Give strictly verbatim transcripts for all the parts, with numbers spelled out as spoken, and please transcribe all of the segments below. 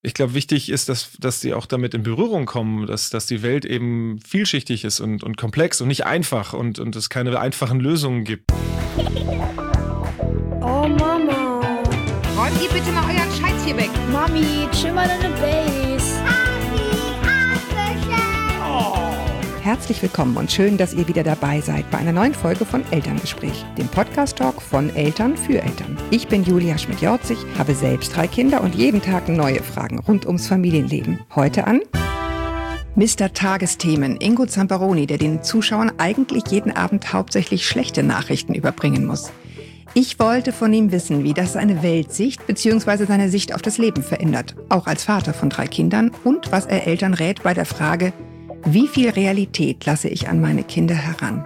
Ich glaube, wichtig ist, dass, dass die auch damit in Berührung kommen, dass, dass die Welt eben vielschichtig ist und, und komplex und nicht einfach und, und es keine einfachen Lösungen gibt. Oh Mama. Räumt ihr bitte mal euren Scheiß hier weg. Mami, chill mal deine Base. Herzlich willkommen und schön, dass ihr wieder dabei seid bei einer neuen Folge von Elterngespräch, dem Podcast-Talk von Eltern für Eltern. Ich bin Julia Schmidt-Jorzig, habe selbst drei Kinder und jeden Tag neue Fragen rund ums Familienleben. Heute an Mister Tagesthemen, Ingo Zamperoni, der den Zuschauern eigentlich jeden Abend hauptsächlich schlechte Nachrichten überbringen muss. Ich wollte von ihm wissen, wie das seine Weltsicht bzw. seine Sicht auf das Leben verändert, auch als Vater von drei Kindern, und was er Eltern rät bei der Frage, wie viel Realität lasse ich an meine Kinder heran?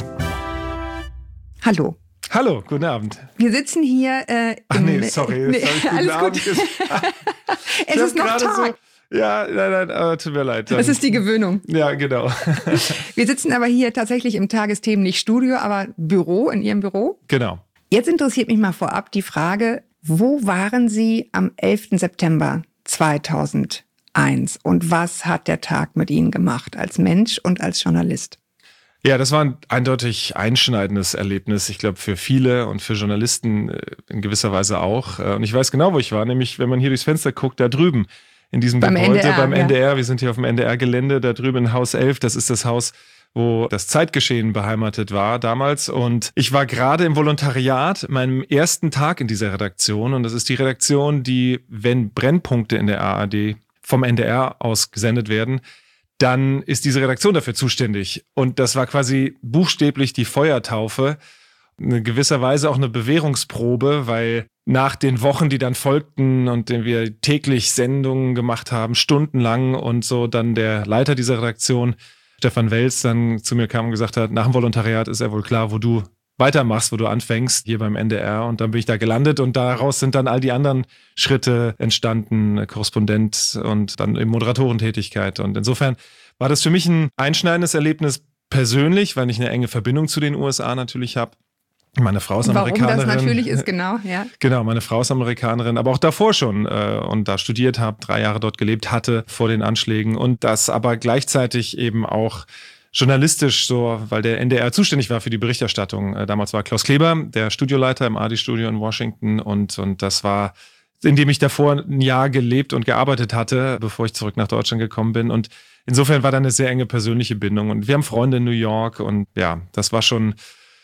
Hallo. Hallo, guten Abend. Wir sitzen hier äh, Ach nee, sorry. Nee, Jetzt alles hab gut. ich guten Abend Es ist noch Tag. So, ja, nein, nein, aber tut mir leid. Dann. Das ist die Gewöhnung. Ja, genau. Wir sitzen aber hier tatsächlich im Tagesthemen, nicht Studio, aber Büro, in Ihrem Büro. Genau. Jetzt interessiert mich mal vorab die Frage, wo waren Sie am elften September zweitausendeins und was hat der Tag mit Ihnen gemacht als Mensch und als Journalist? Ja, das war ein eindeutig einschneidendes Erlebnis, ich glaube für viele und für Journalisten in gewisser Weise auch. Und ich weiß genau, wo ich war, nämlich wenn man hier durchs Fenster guckt, da drüben in diesem beim Gebäude, N D R, beim ja. N D R. Wir sind hier auf dem N D R-Gelände, da drüben in Haus elf, das ist das Haus, wo das Zeitgeschehen beheimatet war damals. Und ich war gerade im Volontariat, meinem ersten Tag in dieser Redaktion. Und das ist die Redaktion, die, wenn Brennpunkte in der A R D vom N D R aus gesendet werden, dann ist diese Redaktion dafür zuständig. Und das war quasi buchstäblich die Feuertaufe, in gewisser Weise auch eine Bewährungsprobe, weil nach den Wochen, die dann folgten und denen wir täglich Sendungen gemacht haben, stundenlang und so, dann der Leiter dieser Redaktion, Stefan Welz, dann zu mir kam und gesagt hat, nach dem Volontariat ist ja wohl klar, wo du weitermachst, wo du anfängst, hier beim N D R. Und dann bin ich da gelandet und daraus sind dann all die anderen Schritte entstanden, Korrespondent und dann eben Moderatorentätigkeit. Und insofern war das für mich ein einschneidendes Erlebnis persönlich, weil ich eine enge Verbindung zu den U S A natürlich habe. Meine Frau ist Amerikanerin. Warum das natürlich ist, genau, ja. Genau, meine Frau ist Amerikanerin, aber auch davor schon äh, und da studiert habe, drei Jahre dort gelebt hatte vor den Anschlägen und das aber gleichzeitig eben auch journalistisch so, weil der N D R zuständig war für die Berichterstattung. Äh, damals war Klaus Kleber, der Studioleiter im A D Studio in Washington und, und das war, in dem ich davor ein Jahr gelebt und gearbeitet hatte, bevor ich zurück nach Deutschland gekommen bin und insofern war da eine sehr enge persönliche Bindung und wir haben Freunde in New York und ja, das war schon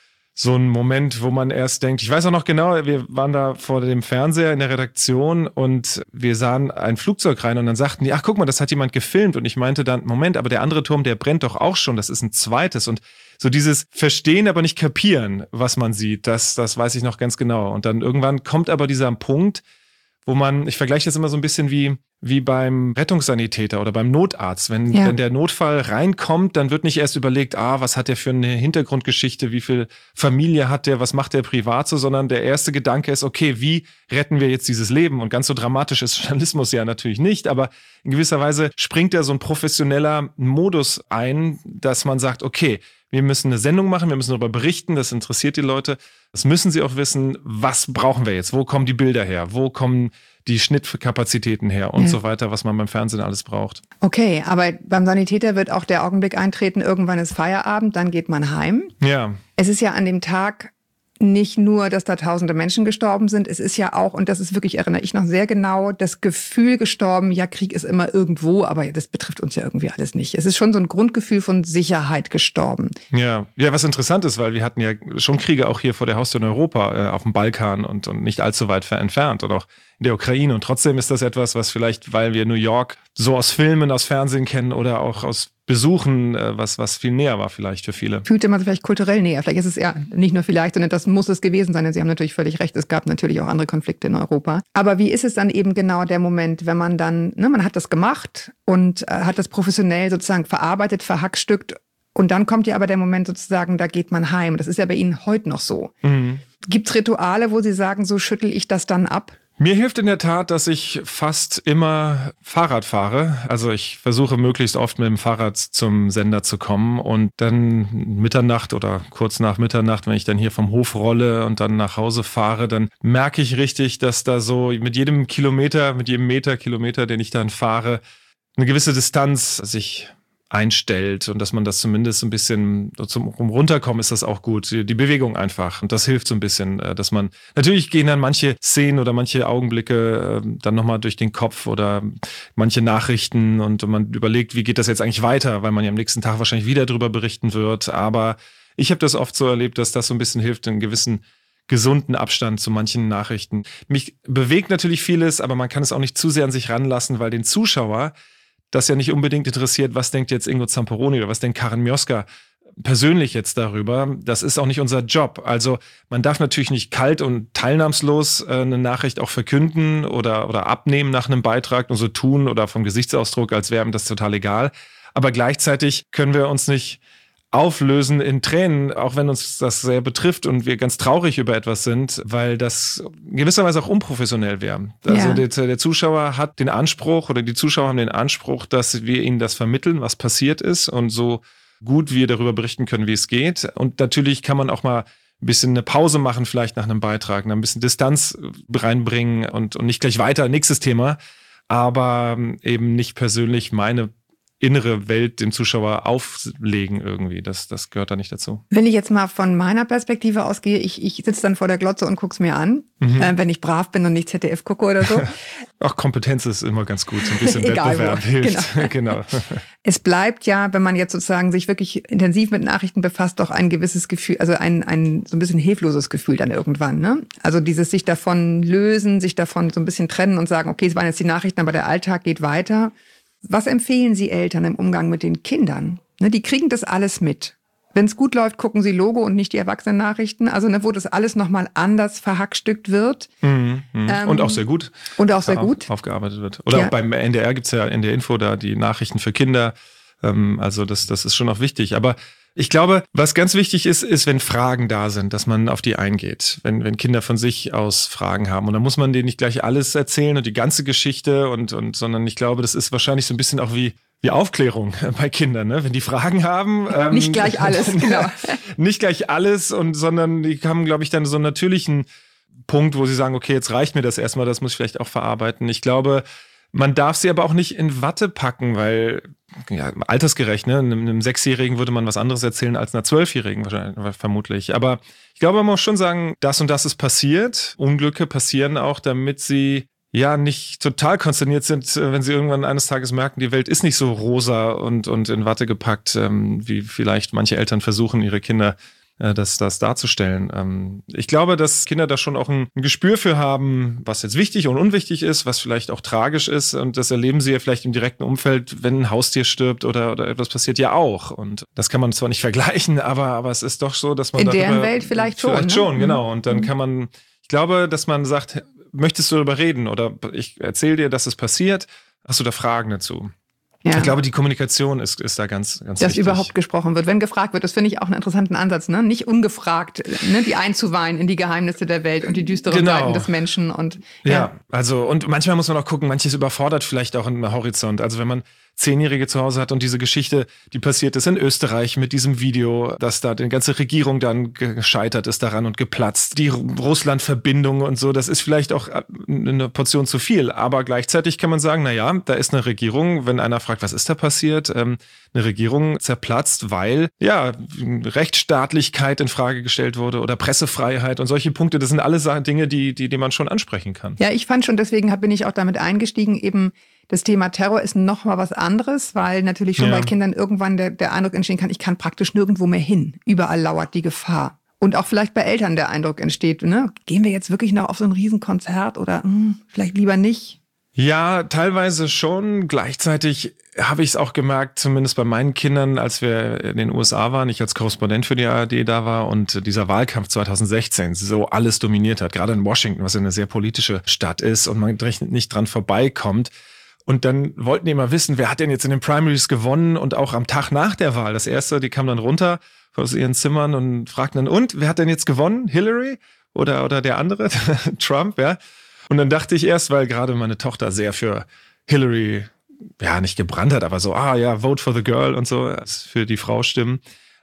so ein Moment, wo man erst denkt, ich weiß auch noch genau, wir waren da vor dem Fernseher in der Redaktion und wir sahen ein Flugzeug rein und dann sagten die, ach guck mal, das hat jemand gefilmt und ich meinte dann, Moment, aber der andere Turm, der brennt doch auch schon, das ist ein zweites und so dieses Verstehen, aber nicht kapieren, was man sieht, das, das weiß ich noch ganz genau und dann irgendwann kommt aber dieser Punkt, wo man, ich vergleiche das immer so ein bisschen wie, wie beim Rettungssanitäter oder beim Notarzt. Wenn, ja. wenn der Notfall reinkommt, dann wird nicht erst überlegt, ah, was hat der für eine Hintergrundgeschichte, wie viel Familie hat der, was macht der privat so, sondern der erste Gedanke ist, okay, wie retten wir jetzt dieses Leben? Und ganz so dramatisch ist Journalismus ja natürlich nicht, aber in gewisser Weise springt da so ein professioneller Modus ein, dass man sagt, okay, wir müssen eine Sendung machen, wir müssen darüber berichten, das interessiert die Leute. Das müssen sie auch wissen, was brauchen wir jetzt? Wo kommen die Bilder her? Wo kommen die Schnittkapazitäten her und ja. so weiter, was man beim Fernsehen alles braucht. Okay, aber beim Sanitäter wird auch der Augenblick eintreten, irgendwann ist Feierabend, dann geht man heim. Ja. Es ist ja an dem Tag nicht nur, dass da tausende Menschen gestorben sind, es ist ja auch, und das ist wirklich, erinnere ich noch sehr genau, das Gefühl gestorben, ja, Krieg ist immer irgendwo, aber das betrifft uns ja irgendwie alles nicht. Es ist schon so ein Grundgefühl von Sicherheit gestorben. Ja, ja, was interessant ist, weil wir hatten ja schon Kriege auch hier vor der Haustür in Europa, äh, auf dem Balkan und, und nicht allzu weit entfernt und auch in der Ukraine. Und trotzdem ist das etwas, was vielleicht, weil wir New York so aus Filmen, aus Fernsehen kennen oder auch aus Besuchen, was, was viel näher war vielleicht für viele. Fühlte man sich vielleicht kulturell näher. Vielleicht ist es ja nicht nur vielleicht, sondern das muss es gewesen sein. Denn Sie haben natürlich völlig recht, es gab natürlich auch andere Konflikte in Europa. Aber wie ist es dann eben genau der Moment, wenn man dann, ne, man hat das gemacht und äh, hat das professionell sozusagen verarbeitet, verhackstückt und dann kommt ja aber der Moment sozusagen, da geht man heim. Das ist ja bei Ihnen heute noch so. Mhm. Gibt es Rituale, wo Sie sagen, so schüttel ich das dann ab? Mir hilft in der Tat, dass ich fast immer Fahrrad fahre. Also ich versuche möglichst oft mit dem Fahrrad zum Sender zu kommen und dann Mitternacht oder kurz nach Mitternacht, wenn ich dann hier vom Hof rolle und dann nach Hause fahre, dann merke ich richtig, dass da so mit jedem Kilometer, mit jedem Meter, Kilometer, den ich dann fahre, eine gewisse Distanz sich einstellt und dass man das zumindest ein bisschen zum Runterkommen ist das auch gut. Die Bewegung einfach. Und das hilft so ein bisschen, dass man, natürlich gehen dann manche Szenen oder manche Augenblicke dann nochmal durch den Kopf oder manche Nachrichten und man überlegt, wie geht das jetzt eigentlich weiter, weil man ja am nächsten Tag wahrscheinlich wieder drüber berichten wird. Aber ich habe das oft so erlebt, dass das so ein bisschen hilft, einen gewissen gesunden Abstand zu manchen Nachrichten. Mich bewegt natürlich vieles, aber man kann es auch nicht zu sehr an sich ranlassen, weil den Zuschauer das ja nicht unbedingt interessiert, was denkt jetzt Ingo Zamperoni oder was denkt Karin Mioska persönlich jetzt darüber. Das ist auch nicht unser Job. Also man darf natürlich nicht kalt und teilnahmslos äh, eine Nachricht auch verkünden oder, oder abnehmen nach einem Beitrag und so tun oder vom Gesichtsausdruck, als wäre ihm das total egal. Aber gleichzeitig können wir uns nicht auflösen in Tränen, auch wenn uns das sehr betrifft und wir ganz traurig über etwas sind, weil das gewisserweise auch unprofessionell wäre. Also ja. der, der Zuschauer hat den Anspruch oder die Zuschauer haben den Anspruch, dass wir ihnen das vermitteln, was passiert ist und so gut wir darüber berichten können, wie es geht. Und natürlich kann man auch mal ein bisschen eine Pause machen, vielleicht nach einem Beitrag, ein bisschen Distanz reinbringen und, und nicht gleich weiter, nächstes Thema, aber eben nicht persönlich meine innere Welt dem Zuschauer auflegen irgendwie. Das, das gehört da nicht dazu. Wenn ich jetzt mal von meiner Perspektive ausgehe, ich, ich sitze dann vor der Glotze und gucke es mir an, mhm. äh, wenn ich brav bin und nicht Z D F gucke oder so. Auch Kompetenz ist immer ganz gut, so ein bisschen Wettbewerb hilft. Genau. genau. Es bleibt ja, wenn man jetzt sozusagen sich wirklich intensiv mit Nachrichten befasst, doch ein gewisses Gefühl, also ein, ein so ein bisschen hilfloses Gefühl dann irgendwann. Ne? Also dieses sich davon lösen, sich davon so ein bisschen trennen und sagen, okay, es waren jetzt die Nachrichten, aber der Alltag geht weiter. Was empfehlen Sie Eltern im Umgang mit den Kindern? Ne, die kriegen das alles mit. Wenn es gut läuft, gucken sie Logo und nicht die Erwachsenen-Nachrichten. Also ne, wo das alles nochmal anders verhackstückt wird. Mhm, ähm, und auch sehr gut. Und auch sehr gut. Aufgearbeitet wird. Oder ja. auch beim N D R gibt es ja in der Info da die Nachrichten für Kinder. Ähm, also das, das ist schon auch wichtig. Aber ich glaube, was ganz wichtig ist, ist, wenn Fragen da sind, dass man auf die eingeht. Wenn, wenn Kinder von sich aus Fragen haben. Und dann muss man denen nicht gleich alles erzählen und die ganze Geschichte, und, und, sondern ich glaube, das ist wahrscheinlich so ein bisschen auch wie, wie Aufklärung bei Kindern, ne? Wenn die Fragen haben. Ähm, nicht gleich alles, genau. Nicht gleich alles, und, sondern die haben, glaube ich, dann so einen natürlichen Punkt, wo sie sagen, okay, jetzt reicht mir das erstmal, das muss ich vielleicht auch verarbeiten. Ich glaube, man darf sie aber auch nicht in Watte packen, weil ja, altersgerecht, ne? Einem, einem Sechsjährigen würde man was anderes erzählen als einer Zwölfjährigen wahrscheinlich, vermutlich. Aber ich glaube, man muss schon sagen, das und das ist passiert. Unglücke passieren auch, damit sie ja nicht total konsterniert sind, wenn sie irgendwann eines Tages merken, die Welt ist nicht so rosa und, und in Watte gepackt, ähm, wie vielleicht manche Eltern versuchen, ihre Kinder Das, das darzustellen. Ich glaube, dass Kinder da schon auch ein Gespür für haben, was jetzt wichtig und unwichtig ist, was vielleicht auch tragisch ist, und das erleben sie ja vielleicht im direkten Umfeld, wenn ein Haustier stirbt oder, oder etwas passiert, ja auch. Und das kann man zwar nicht vergleichen, aber, aber es ist doch so, dass man in darüber, deren Welt vielleicht schon. Vielleicht ne? schon, genau. Und dann kann man, ich glaube, dass man sagt, möchtest du darüber reden oder ich erzähle dir, dass es passiert, hast du da Fragen dazu? Ja. Ich glaube, die Kommunikation ist, ist da ganz, ganz Dass wichtig. überhaupt gesprochen wird, wenn gefragt wird. Das finde ich auch einen interessanten Ansatz, ne? Nicht ungefragt, ne? Die einzuweihen in die Geheimnisse der Welt und die düsteren genau. Seiten des Menschen. Und ja. ja, also und manchmal muss man auch gucken, manches überfordert vielleicht auch einen Horizont. Also wenn man Zehnjährige zu Hause hat und diese Geschichte, die passiert ist in Österreich mit diesem Video, dass da die ganze Regierung dann gescheitert ist daran und geplatzt. Die Russland-Verbindung und so, das ist vielleicht auch eine Portion zu viel. Aber gleichzeitig kann man sagen, na ja, da ist eine Regierung, wenn einer fragt, was ist da passiert, ähm, eine Regierung zerplatzt, weil ja Rechtsstaatlichkeit in Frage gestellt wurde oder Pressefreiheit und solche Punkte. Das sind alles Dinge, die, die, die man schon ansprechen kann. Ja, ich fand schon, deswegen bin ich auch damit eingestiegen, eben das Thema Terror ist noch mal was anderes, weil natürlich schon ja. bei Kindern irgendwann der, der Eindruck entstehen kann, ich kann praktisch nirgendwo mehr hin. Überall lauert die Gefahr. Und auch vielleicht bei Eltern der Eindruck entsteht, ne? Gehen wir jetzt wirklich noch auf so ein Riesenkonzert oder mh, vielleicht lieber nicht? Ja, teilweise schon. Gleichzeitig habe ich es auch gemerkt, zumindest bei meinen Kindern, als wir in den U S A waren, ich als Korrespondent für die A R D da war und dieser Wahlkampf zwanzig sechzehn so alles dominiert hat, gerade in Washington, was eine sehr politische Stadt ist und man nicht dran vorbeikommt. Und dann wollten die immer wissen, wer hat denn jetzt in den Primaries gewonnen, und auch am Tag nach der Wahl. Das erste, die kamen dann runter aus ihren Zimmern und fragten dann, und, wer hat denn jetzt gewonnen? Hillary oder, oder der andere, Trump, ja? Und dann dachte ich erst, weil gerade meine Tochter sehr für Hillary, ja, nicht gebrannt hat, aber so, ah ja, vote for the girl und so, für die Frau stimmen.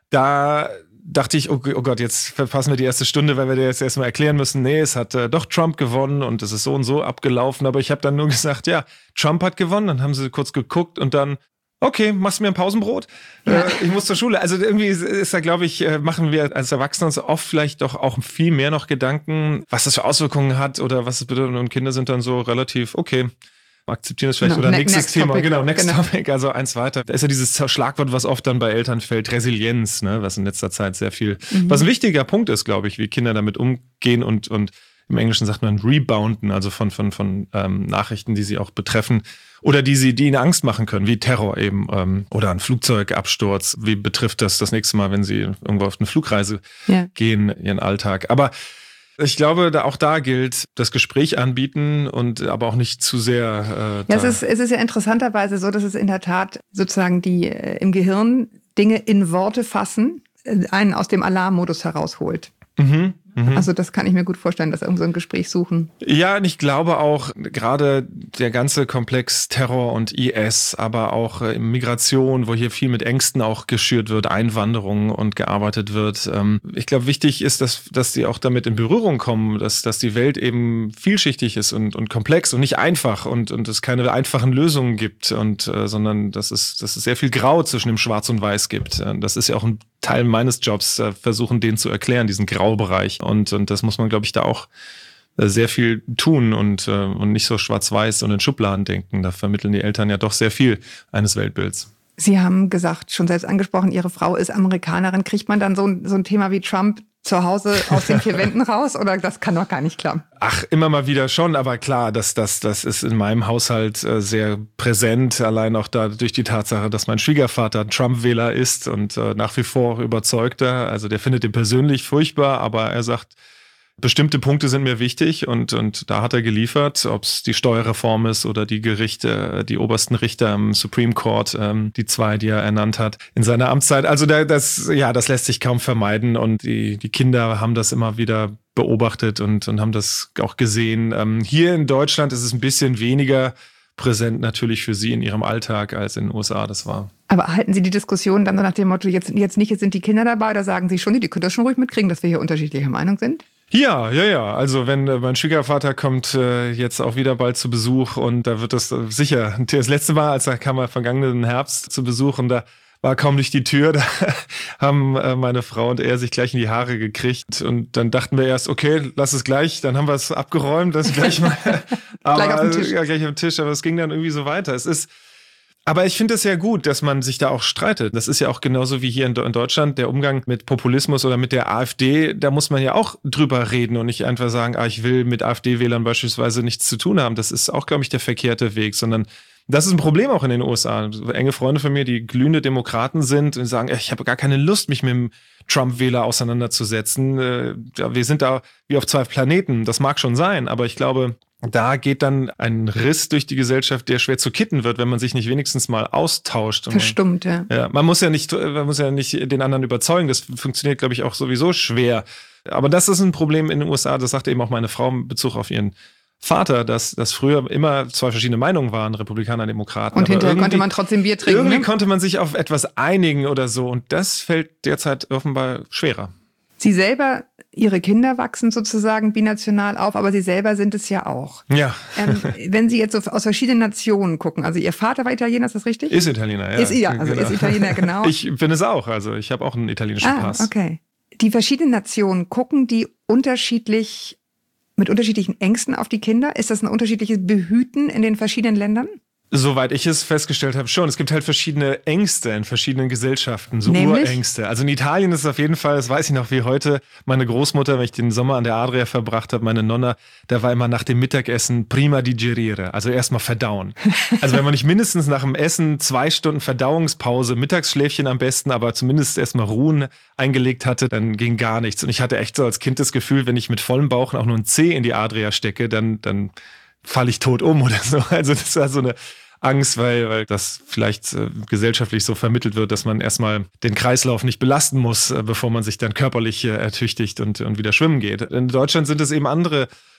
Da dachte ich, oh, oh Gott, jetzt verpassen wir die erste Stunde, weil wir dir jetzt erstmal erklären müssen, nee, es hat äh, doch Trump gewonnen und es ist so und so abgelaufen. Aber ich habe dann nur gesagt, ja, Trump hat gewonnen. Dann haben sie kurz geguckt und dann, okay, machst du mir ein Pausenbrot? Ja. Äh, ich muss zur Schule. Also irgendwie ist, ist da, glaube ich, machen wir als Erwachsene uns oft vielleicht doch auch viel mehr noch Gedanken, was das für Auswirkungen hat oder was es bedeutet. Und Kinder sind dann so relativ, okay, akzeptieren das vielleicht genau. oder Ne- nächstes next Thema, topic. genau, next Genau. topic, also eins weiter. Da ist ja dieses Schlagwort, was oft dann bei Eltern fällt, Resilienz, ne, was in letzter Zeit sehr viel, Mhm. was ein wichtiger Punkt ist, glaube ich, wie Kinder damit umgehen und, und im Englischen sagt man rebounden, also von, von, von ähm, Nachrichten, die sie auch betreffen oder die sie, die ihnen Angst machen können, wie Terror eben ähm, oder ein Flugzeugabsturz. Wie betrifft das das nächste Mal, wenn sie irgendwo auf eine Flugreise Ja. gehen, ihren Alltag? Aber ich glaube, da, auch da gilt, das Gespräch anbieten und aber auch nicht zu sehr. Äh, Ja, es da- ist, es ist ja interessanterweise so, dass es in der Tat sozusagen die äh, im Gehirn Dinge in Worte fassen, äh, einen aus dem Alarmmodus herausholt. Mhm, mhm. Also das kann ich mir gut vorstellen, dass irgend so ein Gespräch suchen. Ja, und ich glaube auch, gerade der ganze Komplex Terror und I S, aber auch äh, Migration, wo hier viel mit Ängsten auch geschürt wird, Einwanderung und gearbeitet wird. Ähm, ich glaube, wichtig ist, dass, dass die auch damit in Berührung kommen, dass, dass die Welt eben vielschichtig ist und, und komplex und nicht einfach und, und es keine einfachen Lösungen gibt, und, äh, sondern dass es, dass es sehr viel Grau zwischen dem Schwarz und Weiß gibt. Äh, das ist ja auch ein Teil meines Jobs, äh, versuchen, den zu erklären, diesen Graubereich. Und, und das muss man, glaube ich, da auch äh, sehr viel tun und, äh, und nicht so schwarz-weiß und in Schubladen denken. Da vermitteln die Eltern ja doch sehr viel eines Weltbilds. Sie haben gesagt, schon selbst angesprochen, Ihre Frau ist Amerikanerin. Kriegt man dann so ein, so ein Thema wie Trump zu Hause aus den vier Wänden raus oder das kann doch gar nicht klappen? Ach, immer mal wieder schon, aber klar, das, das, das ist in meinem Haushalt äh, sehr präsent, allein auch da durch die Tatsache, dass mein Schwiegervater ein Trump-Wähler ist und äh, nach wie vor überzeugter. Also der findet ihn persönlich furchtbar, aber er sagt, bestimmte Punkte sind mir wichtig und, und da hat er geliefert, ob es die Steuerreform ist oder die Gerichte, die obersten Richter im Supreme Court, ähm, die zwei, die er ernannt hat in seiner Amtszeit. Also da, das, ja, das lässt sich kaum vermeiden und die, die Kinder haben das immer wieder beobachtet und, und haben das auch gesehen. Ähm, hier in Deutschland ist es ein bisschen weniger präsent natürlich für sie in ihrem Alltag als in den U S A das war. Aber halten Sie die Diskussion dann so nach dem Motto, jetzt, jetzt nicht, jetzt sind die Kinder dabei, oder sagen Sie schon, die können das schon ruhig mitkriegen, dass wir hier unterschiedlicher Meinung sind? Ja, ja, ja. Also wenn äh, mein Schwiegervater kommt äh, jetzt auch wieder bald zu Besuch und da wird das äh, sicher, das letzte Mal, als er kam er vergangenen Herbst zu Besuch und da war kaum durch die Tür, da haben äh, meine Frau und er sich gleich in die Haare gekriegt und dann dachten wir erst, okay, lass es gleich, dann haben wir es abgeräumt, das gleich mal aber, Gleich auf den Tisch. Ja, gleich auf den Tisch, aber es ging dann irgendwie so weiter. Es ist Aber ich finde es ja gut, dass man sich da auch streitet. Das ist ja auch genauso wie hier in Deutschland der Umgang mit Populismus oder mit der AfD. Da muss man ja auch drüber reden und nicht einfach sagen, ah, ich will mit AfD-Wählern beispielsweise nichts zu tun haben. Das ist auch, glaube ich, der verkehrte Weg, sondern das ist ein Problem auch in den U S A. Enge Freunde von mir, die glühende Demokraten sind und sagen, ich habe gar keine Lust, mich mit dem Trump-Wähler auseinanderzusetzen. Wir sind da wie auf zwei Planeten. Das mag schon sein, aber ich glaube, da geht dann ein Riss durch die Gesellschaft, der schwer zu kitten wird, wenn man sich nicht wenigstens mal austauscht. Und Verstummt, ja. ja, man muss ja nicht, man muss ja nicht den anderen überzeugen. Das funktioniert, glaube ich, auch sowieso schwer. Aber das ist ein Problem in den U S A. Das sagte eben auch meine Frau in Bezug auf ihren Vater, dass, dass früher immer zwei verschiedene Meinungen waren, Republikaner, Demokraten. Und Aber hinterher irgendwie- konnte man trotzdem Bier trinken. Irgendwie Ne? konnte man sich auf etwas einigen oder so. Und das fällt derzeit offenbar schwerer. Sie selber, Ihre Kinder wachsen sozusagen binational auf, aber Sie selber sind es ja auch. Ja, Ähm, wenn Sie jetzt so aus verschiedenen Nationen gucken, also Ihr Vater war Italiener, ist das richtig? ist Italiener, ja. Ist, ja, also ist Italiener, genau. Ich bin es auch. Also ich habe auch einen italienischen ah, Pass. okay. Die verschiedenen Nationen, gucken die unterschiedlich, mit unterschiedlichen Ängsten auf die Kinder? Ist das ein unterschiedliches Behüten in den verschiedenen Ländern? Soweit ich es festgestellt habe, schon. Es gibt halt verschiedene Ängste in verschiedenen Gesellschaften, so Nämlich? Urängste. Also in Italien ist es auf jeden Fall, das weiß ich noch wie heute, meine Großmutter, wenn ich den Sommer an der Adria verbracht habe, meine Nonna, da war immer nach dem Mittagessen prima digerire, also erstmal verdauen. Also wenn man nicht mindestens nach dem Essen zwei Stunden Verdauungspause, Mittagsschläfchen am besten, aber zumindest erstmal Ruhen eingelegt hatte, dann ging gar nichts. Und ich hatte echt so als Kind das Gefühl, wenn ich mit vollem Bauch auch nur ein Zeh in die Adria stecke, dann, dann falle ich tot um oder so. Also das war so eine Angst, weil, weil das vielleicht äh, gesellschaftlich so vermittelt wird, dass man erstmal den Kreislauf nicht belasten muss, äh, bevor man sich dann körperlich äh, ertüchtigt und, und wieder schwimmen geht. In Deutschland sind es eben andere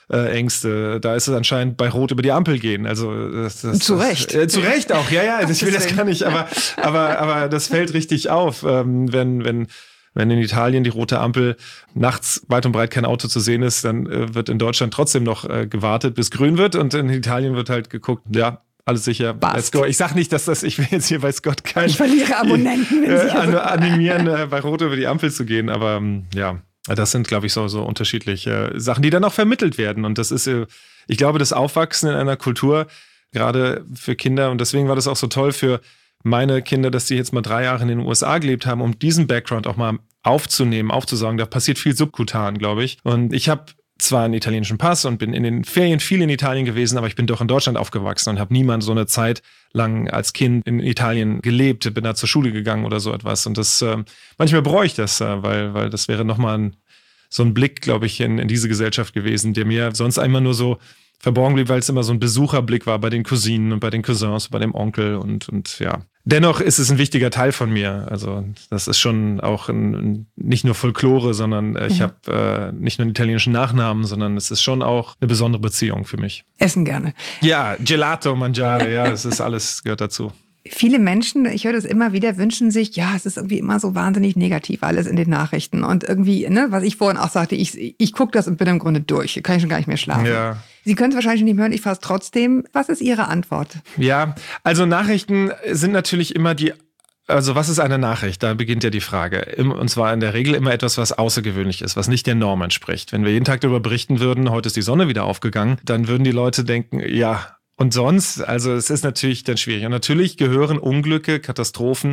äh, Ängste. Da ist es anscheinend bei Rot über die Ampel gehen. Also das, das, zu Recht. Das, äh, zu Recht auch, ja, ja. Ich will das gar nicht, aber, aber, aber das fällt richtig auf, ähm, wenn, wenn Wenn in Italien die rote Ampel nachts weit und breit kein Auto zu sehen ist, dann äh, wird in Deutschland trotzdem noch äh, gewartet, bis grün wird. Und in Italien wird halt geguckt, ja, alles sicher. Let's go. Ich sag nicht, dass das, ich will jetzt hier, weiß Gott, kein... Ich verliere Abonnenten, wenn äh, Sie an, animieren, äh, bei Rot über die Ampel zu gehen. Aber ähm, ja, das sind, glaube ich, so, so unterschiedliche äh, Sachen, die dann auch vermittelt werden. Und das ist, äh, ich glaube, das Aufwachsen in einer Kultur, gerade für Kinder, und deswegen war das auch so toll für meine Kinder, dass die jetzt mal drei Jahre in den U S A gelebt haben, um diesen Background auch mal aufzunehmen, aufzusaugen. Da passiert viel subkutan, glaube ich. Und ich habe zwar einen italienischen Pass und bin in den Ferien viel in Italien gewesen, aber ich bin doch in Deutschland aufgewachsen und habe niemand so eine Zeit lang als Kind in Italien gelebt, bin da zur Schule gegangen oder so etwas. Und das äh, manchmal bereue ich das, äh, weil, weil das wäre nochmal ein, so ein Blick, glaube ich, in, in diese Gesellschaft gewesen, der mir sonst einmal nur so verborgen blieb, weil es immer so ein Besucherblick war bei den Cousinen und bei den Cousins, bei dem Onkel und, und ja. Dennoch ist es ein wichtiger Teil von mir. Also das ist schon auch ein, ein, nicht nur Folklore, sondern äh, ich mhm. habe äh, nicht nur einen italienischen Nachnamen, sondern es ist schon auch eine besondere Beziehung für mich. Essen gerne. Ja, Gelato, Mangiare, ja, es ist alles, gehört dazu. Viele Menschen, ich höre das immer wieder, wünschen sich, ja, es ist irgendwie immer so wahnsinnig negativ alles in den Nachrichten. Und irgendwie, ne, was ich vorhin auch sagte, ich, ich gucke das und bin im Grunde durch. Hier kann ich schon gar nicht mehr schlafen. Ja. Sie können es wahrscheinlich nicht mehr hören, ich fasse trotzdem. Was ist Ihre Antwort? Ja, also Nachrichten sind natürlich immer die, also was ist eine Nachricht? Da beginnt ja die Frage. Und zwar in der Regel immer etwas, was außergewöhnlich ist, was nicht der Norm entspricht. Wenn wir jeden Tag darüber berichten würden, heute ist die Sonne wieder aufgegangen, dann würden die Leute denken, ja, und sonst, also es ist natürlich dann schwierig. Und natürlich gehören Unglücke, Katastrophen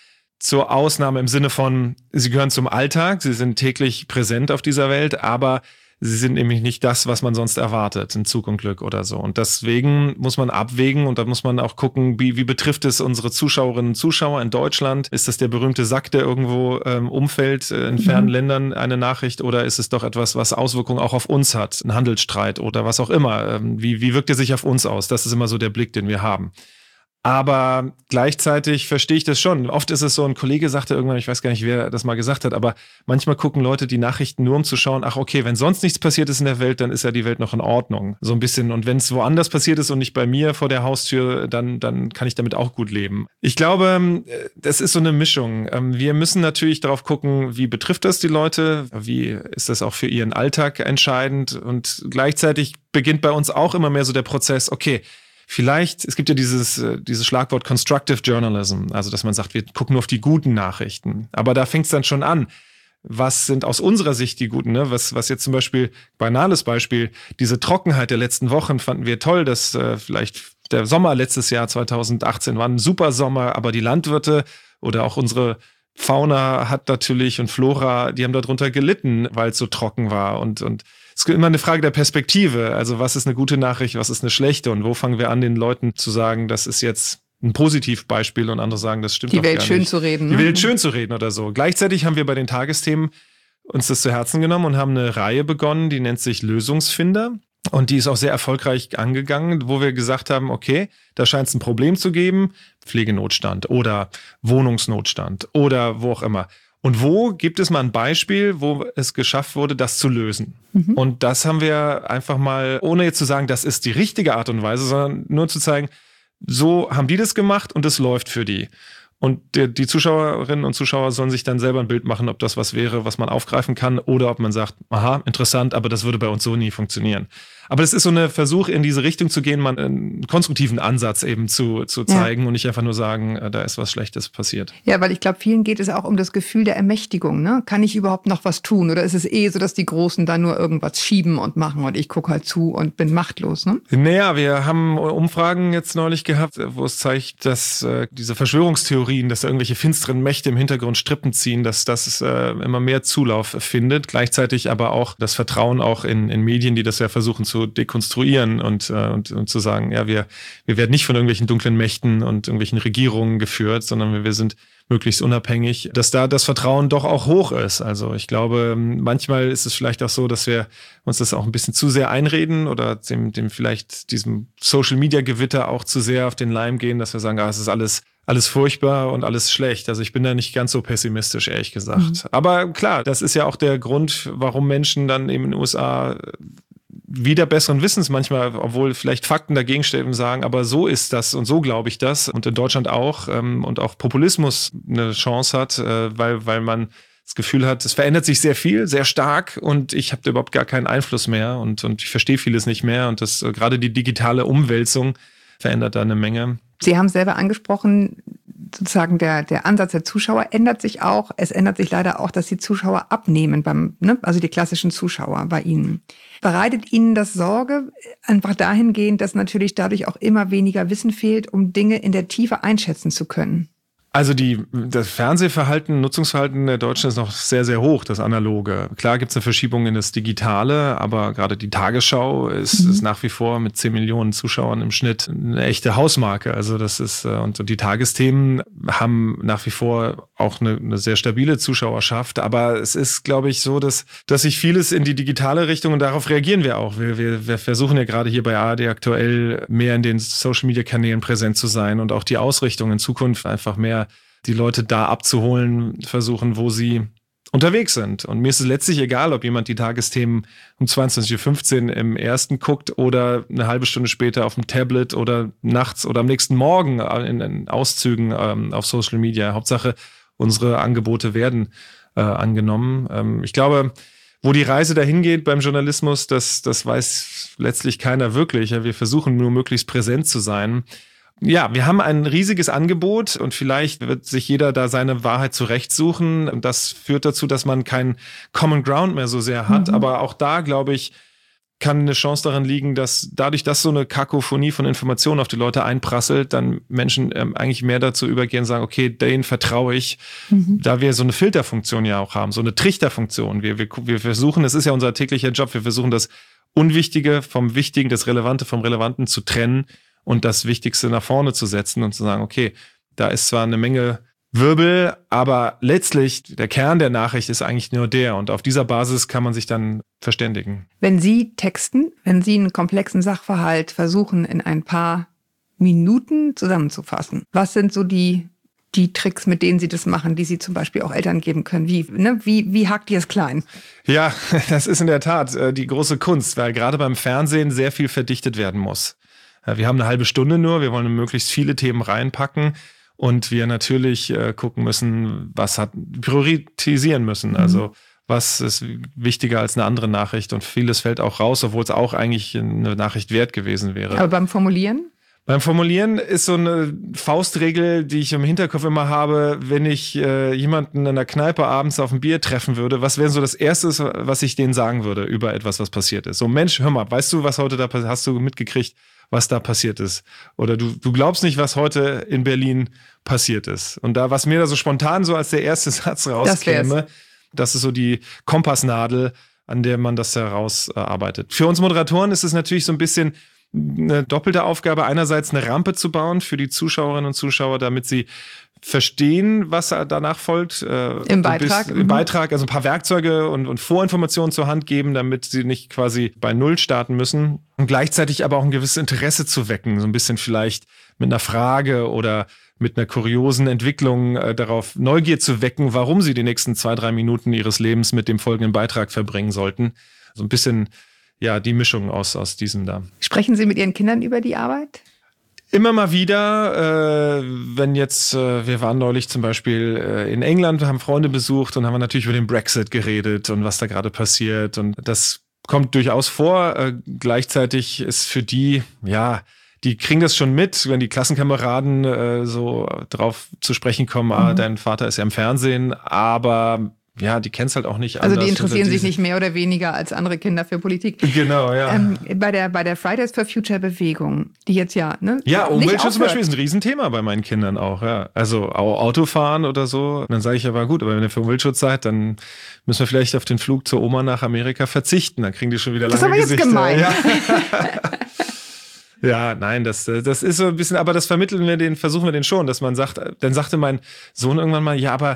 zur Ausnahme im Sinne von, sie gehören zum Alltag, sie sind täglich präsent auf dieser Welt, aber sie sind nämlich nicht das, was man sonst erwartet, ein Zugunglück oder so. Und deswegen muss man abwägen und da muss man auch gucken, wie, wie betrifft es unsere Zuschauerinnen und Zuschauer in Deutschland? Ist das der berühmte Sack, der irgendwo ähm, umfällt äh, in fernen mhm. Ländern, eine Nachricht? Oder ist es doch etwas, was Auswirkungen auch auf uns hat? Ein Handelsstreit oder was auch immer. Ähm, wie, wie wirkt er sich auf uns aus? Das ist immer so der Blick, den wir haben. Aber gleichzeitig verstehe ich das schon. Oft ist es so, ein Kollege sagte irgendwann, ich weiß gar nicht, wer das mal gesagt hat, aber manchmal gucken Leute die Nachrichten nur, um zu schauen, ach okay, wenn sonst nichts passiert ist in der Welt, dann ist ja die Welt noch in Ordnung. So ein bisschen. Und wenn es woanders passiert ist und nicht bei mir vor der Haustür, dann, dann kann ich damit auch gut leben. Ich glaube, das ist so eine Mischung. Wir müssen natürlich darauf gucken, wie betrifft das die Leute? Wie ist das auch für ihren Alltag entscheidend? Und gleichzeitig beginnt bei uns auch immer mehr so der Prozess, okay, vielleicht, es gibt ja dieses, dieses Schlagwort Constructive Journalism, also dass man sagt, wir gucken nur auf die guten Nachrichten. Aber da fängt es dann schon an. Was sind aus unserer Sicht die guten? Ne? Was, was jetzt zum Beispiel, banales Beispiel, diese Trockenheit der letzten Wochen fanden wir toll, dass äh, vielleicht der Sommer letztes Jahr zweitausendachtzehn war ein super Sommer, aber die Landwirte oder auch unsere Fauna hat natürlich und Flora, die haben darunter gelitten, weil es so trocken war und, und es ist immer eine Frage der Perspektive. Also was ist eine gute Nachricht, was ist eine schlechte und wo fangen wir an, den Leuten zu sagen, das ist jetzt ein Positivbeispiel und andere sagen, das stimmt doch gar nicht. Die Welt schön zu reden. Die Welt schön zu reden oder so. Gleichzeitig haben wir bei den Tagesthemen uns das zu Herzen genommen und haben eine Reihe begonnen, die nennt sich Lösungsfinder. Und die ist auch sehr erfolgreich angegangen, wo wir gesagt haben, okay, da scheint es ein Problem zu geben, Pflegenotstand oder Wohnungsnotstand oder wo auch immer. Und wo gibt es mal ein Beispiel, wo es geschafft wurde, das zu lösen? Mhm. Und das haben wir einfach mal, ohne jetzt zu sagen, das ist die richtige Art und Weise, sondern nur zu zeigen, so haben die das gemacht und es läuft für die. Und die, die Zuschauerinnen und Zuschauer sollen sich dann selber ein Bild machen, ob das was wäre, was man aufgreifen kann oder ob man sagt, aha, interessant, aber das würde bei uns so nie funktionieren. Aber es ist so ein Versuch, in diese Richtung zu gehen, mal einen konstruktiven Ansatz eben zu, zu zeigen ja. und nicht einfach nur sagen, da ist was Schlechtes passiert. Ja, weil ich glaube, vielen geht es auch um das Gefühl der Ermächtigung. Ne? Kann ich überhaupt noch was tun? Oder ist es eh so, dass die Großen da nur irgendwas schieben und machen und ich gucke halt zu und bin machtlos? Ne? Naja, wir haben Umfragen jetzt neulich gehabt, wo es zeigt, dass äh, diese Verschwörungstheorien, dass da irgendwelche finsteren Mächte im Hintergrund Strippen ziehen, dass das äh, immer mehr Zulauf findet. Gleichzeitig aber auch das Vertrauen auch in, in Medien, die das ja versuchen zu dekonstruieren und, äh, und, und zu sagen, ja, wir, wir werden nicht von irgendwelchen dunklen Mächten und irgendwelchen Regierungen geführt, sondern wir, wir sind möglichst unabhängig, dass da das Vertrauen doch auch hoch ist. Also ich glaube, manchmal ist es vielleicht auch so, dass wir uns das auch ein bisschen zu sehr einreden oder dem, dem vielleicht diesem Social-Media-Gewitter auch zu sehr auf den Leim gehen, dass wir sagen, ah, es ist alles alles furchtbar und alles schlecht. Also ich bin da nicht ganz so pessimistisch, ehrlich gesagt. Mhm. Aber klar, das ist ja auch der Grund, warum Menschen dann eben in den U S A wieder besseren Wissens manchmal, obwohl vielleicht Fakten dagegen stehen und sagen, aber so ist das und so glaube ich das. Und in Deutschland auch. Ähm, und auch Populismus eine Chance hat, äh, weil, weil man das Gefühl hat, es verändert sich sehr viel, sehr stark und ich habe da überhaupt gar keinen Einfluss mehr und, und ich verstehe vieles nicht mehr und das äh, gerade die digitale Umwälzung verändert da eine Menge. Sie haben selber angesprochen, sozusagen der, der Ansatz der Zuschauer ändert sich auch. Es ändert sich leider auch, dass die Zuschauer abnehmen, beim, ne? also die klassischen Zuschauer bei Ihnen. Bereitet Ihnen das Sorge, einfach dahingehend, dass natürlich dadurch auch immer weniger Wissen fehlt, um Dinge in der Tiefe einschätzen zu können? Also die, das Fernsehverhalten, Nutzungsverhalten der Deutschen ist noch sehr, sehr hoch, das Analoge. Klar gibt es eine Verschiebung in das Digitale, aber gerade die Tagesschau ist, mhm. ist nach wie vor mit zehn Millionen Zuschauern im Schnitt eine echte Hausmarke. Also das ist, und die Tagesthemen haben nach wie vor auch eine, eine sehr stabile Zuschauerschaft. Aber es ist, glaube ich, so, dass, dass sich vieles in die digitale Richtung und darauf reagieren wir auch. Wir, wir, wir versuchen ja gerade hier bei A R D aktuell mehr in den Social-Media-Kanälen präsent zu sein und auch die Ausrichtung in Zukunft einfach mehr die Leute da abzuholen, versuchen, wo sie unterwegs sind. Und mir ist es letztlich egal, ob jemand die Tagesthemen um zweiundzwanzig Uhr fünfzehn im ersten guckt oder eine halbe Stunde später auf dem Tablet oder nachts oder am nächsten Morgen in, in Auszügen ähm, auf Social Media. Hauptsache, unsere Angebote werden äh, angenommen. Ähm, ich glaube, wo die Reise dahin geht beim Journalismus, das, das weiß letztlich keiner wirklich. Ja, wir versuchen nur möglichst präsent zu sein. Ja, wir haben ein riesiges Angebot und vielleicht wird sich jeder da seine Wahrheit zurechtsuchen. Und das führt dazu, dass man keinen Common Ground mehr so sehr hat. Mhm. Aber auch da, glaube ich, kann eine Chance darin liegen, dass dadurch, dass so eine Kakophonie von Informationen auf die Leute einprasselt, dann Menschen ähm, eigentlich mehr dazu übergehen und sagen, okay, denen vertraue ich, mhm. da wir so eine Filterfunktion ja auch haben, so eine Trichterfunktion. Wir, wir, wir versuchen, es ist ja unser täglicher Job, wir versuchen das Unwichtige vom Wichtigen, das Relevante vom Relevanten zu trennen und das Wichtigste nach vorne zu setzen und zu sagen, okay, da ist zwar eine Menge Wirbel, aber letztlich der Kern der Nachricht ist eigentlich nur der und auf dieser Basis kann man sich dann verständigen. Wenn Sie texten, wenn Sie einen komplexen Sachverhalt versuchen, in ein paar Minuten zusammenzufassen, was sind so die, die Tricks, mit denen Sie das machen, die Sie zum Beispiel auch Eltern geben können? Wie, ne, wie, wie hackt ihr es klein? Ja, das ist in der Tat äh, die große Kunst, weil gerade beim Fernsehen sehr viel verdichtet werden muss. Wir haben eine halbe Stunde nur, wir wollen möglichst viele Themen reinpacken und wir natürlich äh, gucken müssen, was hat, priorisieren müssen. Mhm. Also was ist wichtiger als eine andere Nachricht und vieles fällt auch raus, obwohl es auch eigentlich eine Nachricht wert gewesen wäre. Aber beim Formulieren? Beim Formulieren ist so eine Faustregel, die ich im Hinterkopf immer habe, wenn ich äh, jemanden in der Kneipe abends auf ein Bier treffen würde, was wäre so das Erste, was ich denen sagen würde über etwas, was passiert ist? So, Mensch, hör mal, weißt du, was heute da passiert? Hast du mitgekriegt, was da passiert ist? Oder du, du glaubst nicht, was heute in Berlin passiert ist. Und da, was mir da so spontan so als der erste Satz rauskäme, das, das ist so die Kompassnadel, an der man das herausarbeitet. Für uns Moderatoren ist es natürlich so ein bisschen eine doppelte Aufgabe, einerseits eine Rampe zu bauen für die Zuschauerinnen und Zuschauer, damit sie verstehen, was danach folgt. Äh, Im Beitrag. Bis, Im Beitrag, also ein paar Werkzeuge und, und Vorinformationen zur Hand geben, damit sie nicht quasi bei Null starten müssen. Und gleichzeitig aber auch ein gewisses Interesse zu wecken, so ein bisschen vielleicht mit einer Frage oder mit einer kuriosen Entwicklung äh, darauf Neugier zu wecken, warum sie die nächsten zwei, drei Minuten ihres Lebens mit dem folgenden Beitrag verbringen sollten. So ein bisschen, ja, die Mischung aus, aus diesem da. Sprechen Sie mit Ihren Kindern über die Arbeit? Immer mal wieder, äh, wenn jetzt, äh, wir waren neulich zum Beispiel äh, in England, haben Freunde besucht und haben natürlich über den Brexit geredet und was da gerade passiert. Und das kommt durchaus vor. Äh, gleichzeitig ist für die, ja, die kriegen das schon mit, wenn die Klassenkameraden äh, so drauf zu sprechen kommen, mhm. ah, dein Vater ist ja im Fernsehen, aber ja, die kennen es halt auch nicht also anders. Also die interessieren diese... sich nicht mehr oder weniger als andere Kinder für Politik. Genau, ja. Ähm, bei der, bei der Fridays for Future Bewegung, die jetzt ja, ne? Ja, Umweltschutz zum Beispiel ist ein Riesenthema bei meinen Kindern auch, ja. Also Autofahren oder so. Und dann sage ich aber gut, aber wenn ihr für Umweltschutz seid, dann müssen wir vielleicht auf den Flug zur Oma nach Amerika verzichten. Dann kriegen die schon wieder lange Gesichter. Das ist aber jetzt gemein. Ja. Ja, nein, das, das ist so ein bisschen, aber das vermitteln wir den, versuchen wir den schon, dass man sagt, dann sagte mein Sohn irgendwann mal, ja, aber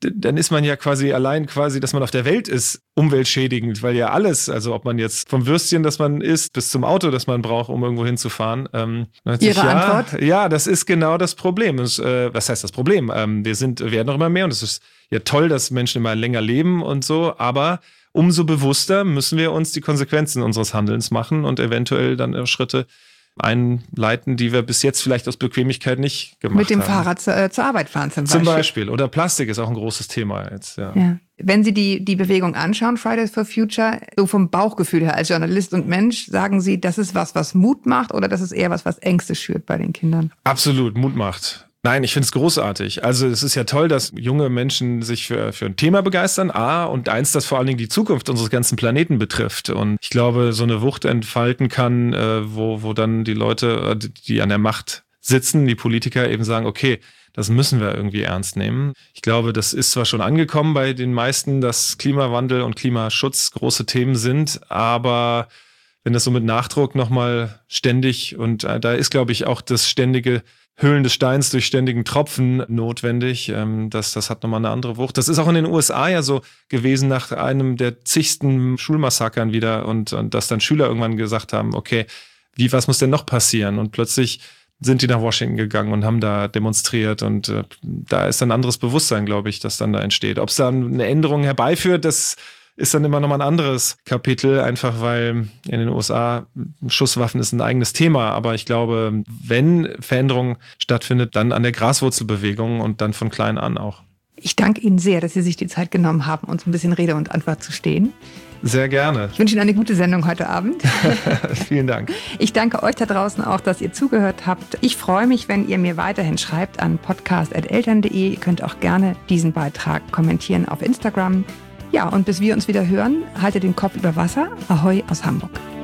dann ist man ja quasi allein quasi, dass man auf der Welt ist, umweltschädigend, weil ja alles, also ob man jetzt vom Würstchen, das man isst, bis zum Auto, das man braucht, um irgendwo hinzufahren. Ähm, Ihre ja, Antwort? Ja, das ist genau das Problem. Das, äh, was heißt das Problem? Ähm, wir sind, werden noch immer mehr und es ist ja toll, dass Menschen immer länger leben und so, aber umso bewusster müssen wir uns die Konsequenzen unseres Handelns machen und eventuell dann Schritte einleiten, die wir bis jetzt vielleicht aus Bequemlichkeit nicht gemacht haben. Mit dem haben. Fahrrad zu, äh, zur Arbeit fahren zum Beispiel. Zum Beispiel. Oder Plastik ist auch ein großes Thema jetzt. Ja. Ja. Wenn Sie die, die Bewegung anschauen, Fridays for Future, so vom Bauchgefühl her als Journalist und Mensch, sagen Sie, das ist was, was Mut macht oder das ist eher was, was Ängste schürt bei den Kindern? Absolut, Mut macht. Nein, ich finde es großartig. Also es ist ja toll, dass junge Menschen sich für, für ein Thema begeistern. A, und eins, das vor allen Dingen die Zukunft unseres ganzen Planeten betrifft. Und ich glaube, so eine Wucht entfalten kann, äh, wo, wo dann die Leute, die an der Macht sitzen, die Politiker eben sagen, okay, das müssen wir irgendwie ernst nehmen. Ich glaube, das ist zwar schon angekommen bei den meisten, dass Klimawandel und Klimaschutz große Themen sind, aber wenn das so mit Nachdruck nochmal ständig, und äh, da ist, glaube ich, auch das ständige Höhlen des Steins durch ständigen Tropfen notwendig. Ähm, das, das hat nochmal eine andere Wucht. Das ist auch in den U S A ja so gewesen nach einem der zigsten Schulmassakern wieder und, und dass dann Schüler irgendwann gesagt haben, okay, wie, was muss denn noch passieren? Und plötzlich sind die nach Washington gegangen und haben da demonstriert und äh, da ist ein anderes Bewusstsein, glaube ich, das dann da entsteht. Ob es dann eine Änderung herbeiführt, das ist dann immer nochmal ein anderes Kapitel, einfach weil in den U S A Schusswaffen ist ein eigenes Thema. Aber ich glaube, wenn Veränderung stattfindet, dann an der Graswurzelbewegung und dann von klein an auch. Ich danke Ihnen sehr, dass Sie sich die Zeit genommen haben, uns ein bisschen Rede und Antwort zu stehen. Sehr gerne. Ich wünsche Ihnen eine gute Sendung heute Abend. Vielen Dank. Ich danke euch da draußen auch, dass ihr zugehört habt. Ich freue mich, wenn ihr mir weiterhin schreibt an podcast at eltern punkt de. Ihr könnt auch gerne diesen Beitrag kommentieren auf Instagram. Ja, und bis wir uns wieder hören, haltet den Kopf über Wasser. Ahoi aus Hamburg.